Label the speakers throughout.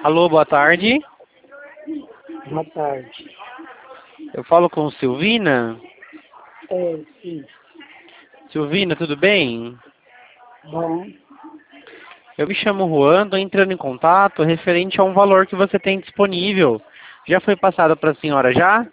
Speaker 1: Alô, boa tarde.
Speaker 2: Boa tarde.
Speaker 1: Eu falo com Silvina.
Speaker 2: Sim.
Speaker 1: Silvina, tudo bem?
Speaker 2: Bom,
Speaker 1: Eu me chamo Juan, estou entrando em contato referente a um valor que você tem disponível. Já foi passado para a senhora já?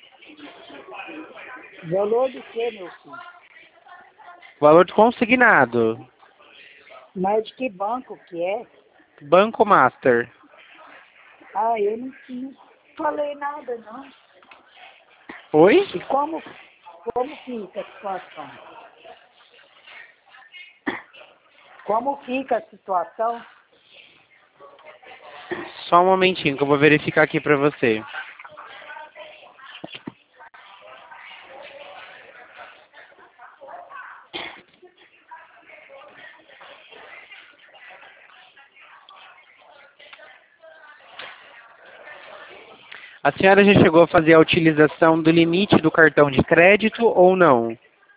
Speaker 2: valor de quê, meu filho?
Speaker 1: Valor de consignado.
Speaker 2: Mas de que banco que é?
Speaker 1: Banco Master.
Speaker 2: Eu não falei nada, não.
Speaker 1: Oi?
Speaker 2: E como fica a situação? Como fica a situação?
Speaker 1: Só um momentinho que eu vou verificar aqui para você. A senhora já chegou a fazer a utilização do limite do cartão de crédito ou não?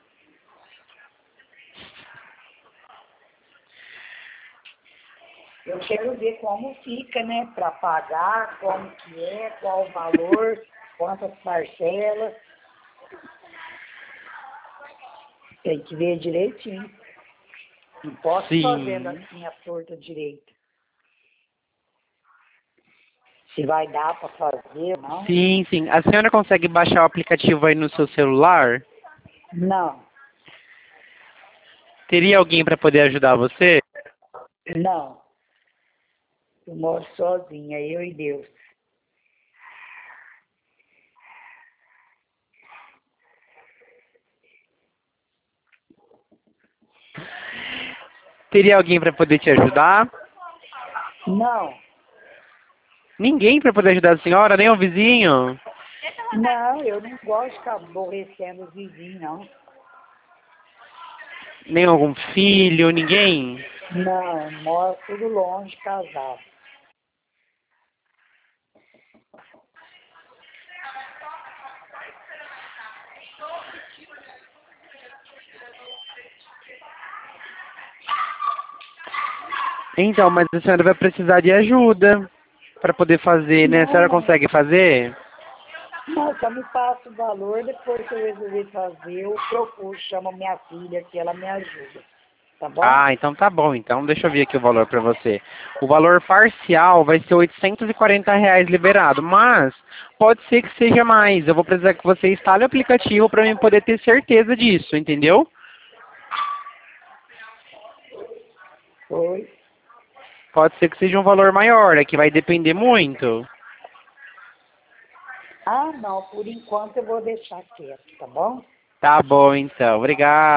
Speaker 2: Eu quero ver como fica, né? Para pagar, como que é, qual o valor, quantas parcelas. Tem que ver direitinho. Não posso fazer
Speaker 1: Sim.
Speaker 2: assim a torta direita. Se vai dar para fazer ou não.
Speaker 1: Sim, sim. A senhora consegue baixar o aplicativo aí no seu celular?
Speaker 2: Não,
Speaker 1: Teria alguém para poder ajudar você?
Speaker 2: não. Eu moro sozinha, eu e Deus.
Speaker 1: Teria alguém para poder te ajudar?
Speaker 2: Não,
Speaker 1: Ninguém para poder ajudar a senhora, nem o vizinho?
Speaker 2: não, eu não gosto de ficar aborrecendo os vizinhos, não.
Speaker 1: Nem algum filho, ninguém?
Speaker 2: Não, moro tudo longe, casado.
Speaker 1: Então, mas a senhora vai precisar de ajuda para poder fazer, né? A senhora
Speaker 2: Não,
Speaker 1: consegue fazer?
Speaker 2: não, só me passa o valor, depois que eu resolver fazer, eu procuro, chamo minha filha que ela me ajuda. Tá bom?
Speaker 1: Ah, então tá bom. Então deixa eu ver aqui o valor para você. O valor parcial vai ser R$ 840 liberado, mas pode ser que seja mais. Eu vou precisar que você instale o aplicativo para mim poder ter certeza disso, entendeu?
Speaker 2: Foi.
Speaker 1: Pode ser que seja um valor maior, é que vai depender muito.
Speaker 2: Não, por enquanto eu vou deixar quieto, tá bom?
Speaker 1: Tá bom, então. Obrigado.